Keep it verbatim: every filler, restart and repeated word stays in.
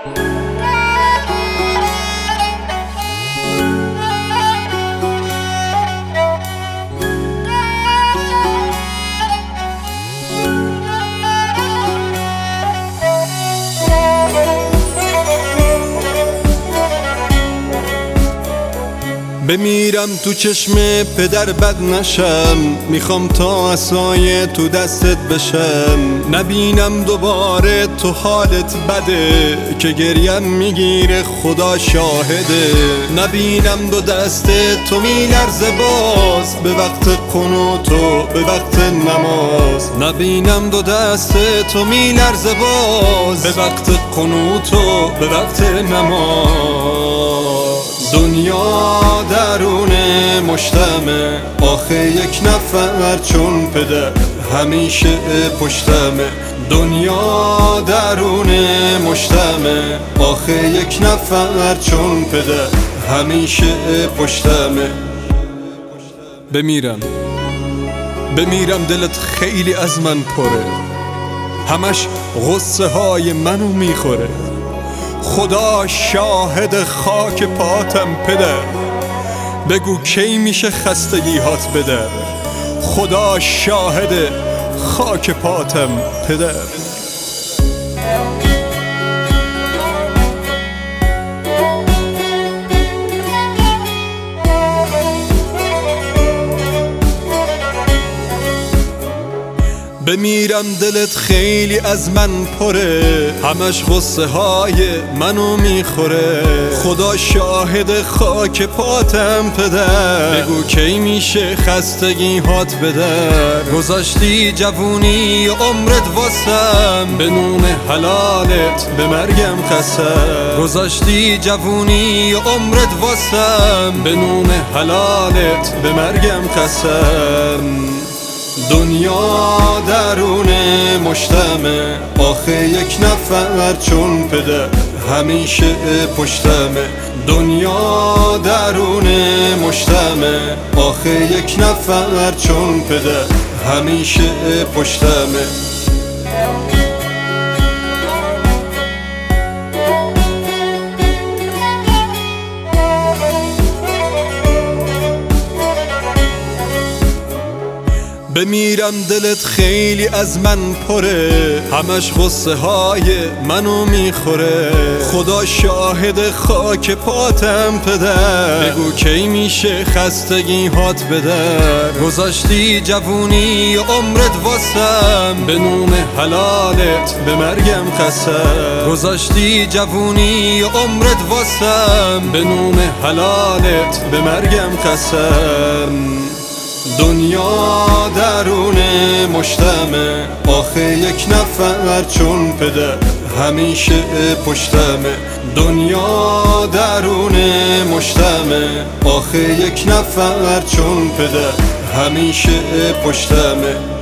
بمیرم تو چشم پدر بد نشم، میخوام تا عصای تو دستت بشم. نبینم دوباره تو حالت بده که گریم میگیره خدا شاهده. نبینم دو دست تو میلرزه باز به وقت قنوت و به وقت نماز. نبینم دو دست تو میلرزه باز به وقت قنوت و به وقت نماز. دنیا درون مشتمه، آخه یک نفر چون پدر همیشه پشتمه. دنیا درون مشتمه، آخه یک نفر چون پدر همیشه پشتمه. بمیرم بمیرم دلت خیلی از من پره، همش غصه های منو میخوره. خدا شاهد خاک پاتم پدر، بگو کی میشه خستگی هات بدر. خدا شاهد خاک پاتم پدر. بمیرم دلت خیلی از من پره، همش غصه های منو میخوره. خدا شاهد خاک پاتم پدر، بگو کی میشه خستگی هات بدر. گذاشتی جوونی عمرت واسم، به نون حلالت به مرگم قسم. گذاشتی جوونی عمرت واسم، به نون حلالت به مرگم قسم. دنیا درون مشتمه، آخه یک نفر چون پدر همیشه پشتمه. دنیا درون مشتمه، آخه یک نفر چون پدر همیشه پشتمه. بمیرم دلت خیلی از من پره، همش غصه های منو میخوره. خدا شاهد خاک پاتم پدر، بگو کی میشه خستگی هات بدر. گذاشتی جوونی عمرت واسم، به نون حلالت به مرگم قسم. گذاشتی جوونی عمرت واسم، به نون حلالت به مرگم قسم. دنیا درون مشتمه، آخه یک نفر چون پدر همیشه پشتمه. دنیا درون مشتمه، آخه یک نفر چون پدر همیشه پشتمه.